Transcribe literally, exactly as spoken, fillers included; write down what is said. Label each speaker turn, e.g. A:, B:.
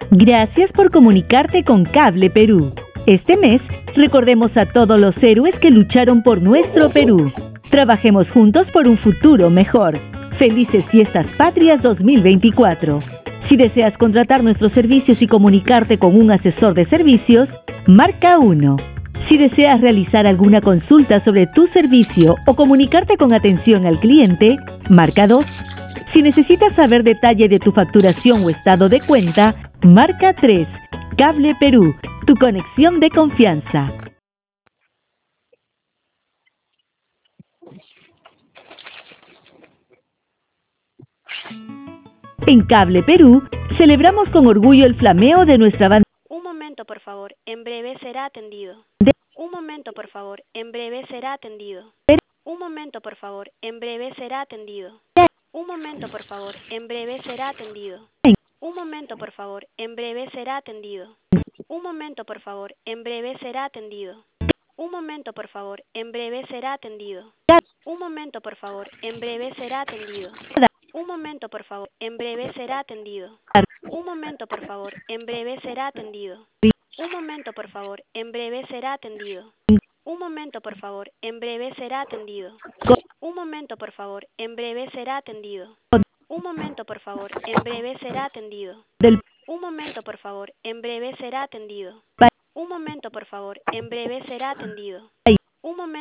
A: Gracias por comunicarte con Cable Perú. Este mes, recordemos a todos los héroes que lucharon por nuestro Perú. Trabajemos juntos por un futuro mejor. Felices Fiestas Patrias dos mil veinticuatro. Si deseas contratar nuestros servicios y comunicarte con un asesor de servicios, marca uno. Si deseas realizar alguna consulta sobre tu servicio o comunicarte con atención al cliente, marca dos. Si necesitas saber detalle de tu facturación o estado de cuenta, marca tres. Cable Perú, tu conexión de confianza. En Cable Perú, celebramos con orgullo el flameo de nuestra bandera.
B: Un momento, por favor. En breve será atendido. Un momento, por favor. En breve será atendido. Un momento, por favor. En breve será atendido. Un momento, por favor. En breve será atendido. Un momento, por favor. En breve será atendido. Un momento, por favor. En breve será atendido. Un momento, por favor. En breve será atendido. Un momento, por favor. En breve será atendido. Un momento, por favor. En breve será atendido. Un momento, por favor. En breve será atendido. Un momento, por favor. En breve será atendido. Un momento, por favor. En breve será atendido. Un momento, por favor. En breve será atendido. Un momento, por favor. En breve será atendido. Un momento, por favor. En breve será atendido. Un momento, por favor. En breve será atendido. Un momento.